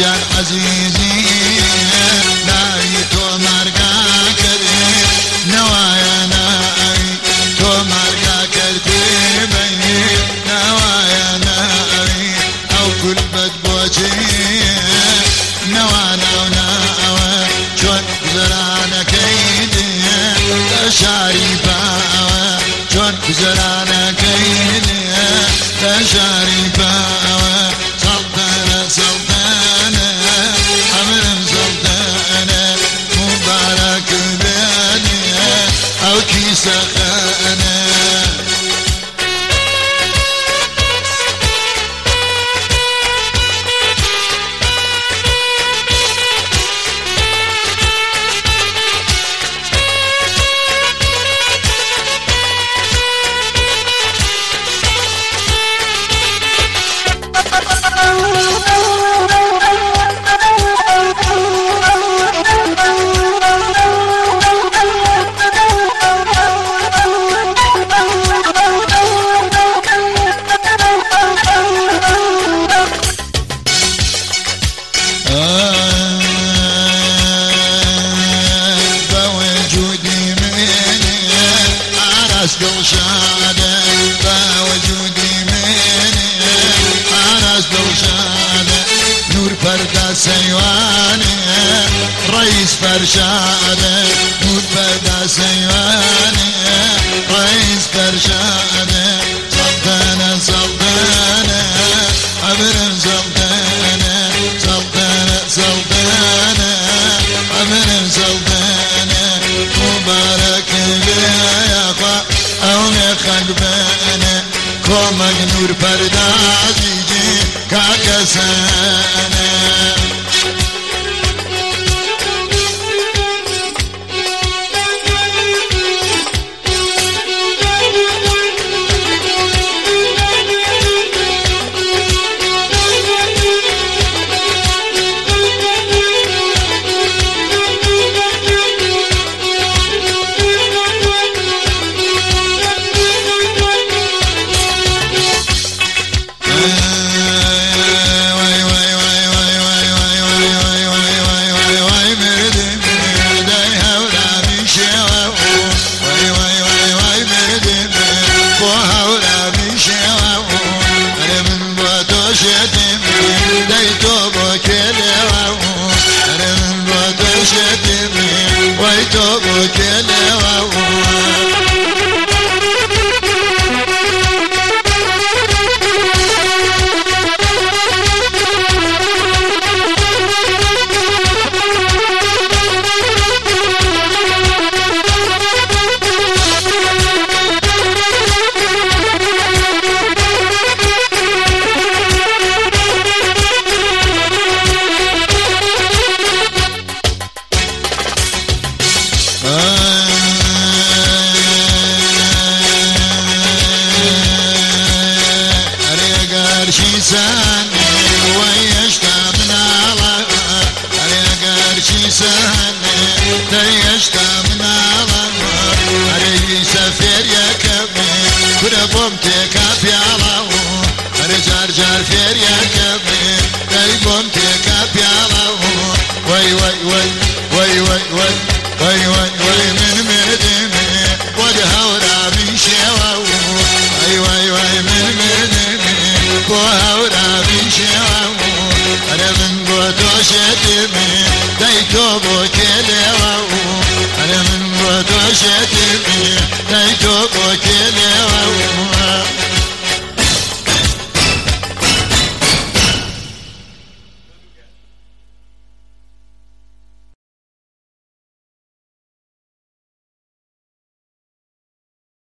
جان عزيزي ناوي تو مرقا كذي نوايا ناوي تو مرقا كذي بيني نوايا ناوي أو كل بد بوجي نوانا وناوي شون زرانا كيدي تشاري باوي شون زرانا كيدي تشاري باوي سلطنة سلطنة أمرم سلطنة مبارك بيني أو كيسة خانة بوجودي مني عرس دوشانة بوجودي مني عرس دوشانة نور فردا سيواني رئيس فرشادة نور فردا سيواني رئيس فرشادة سلطنة سلطنة عبر سلطنة سلطنة سلطنة عبر سلطنة مبارك بيا يا خا أو نخق بينا كومك نور فردازي جي كاكسانة جار فير يا كبي دايبون تيكا بيالاو واي واي واي واي واي واي واي واي واي من مدمي ودهورا من شواو واي واي واي من مدمي ودهورا من شواو انا من بوتو شتمي دايتو بوكيلواو انا من بوتو شتمي دايتو بوكيلواو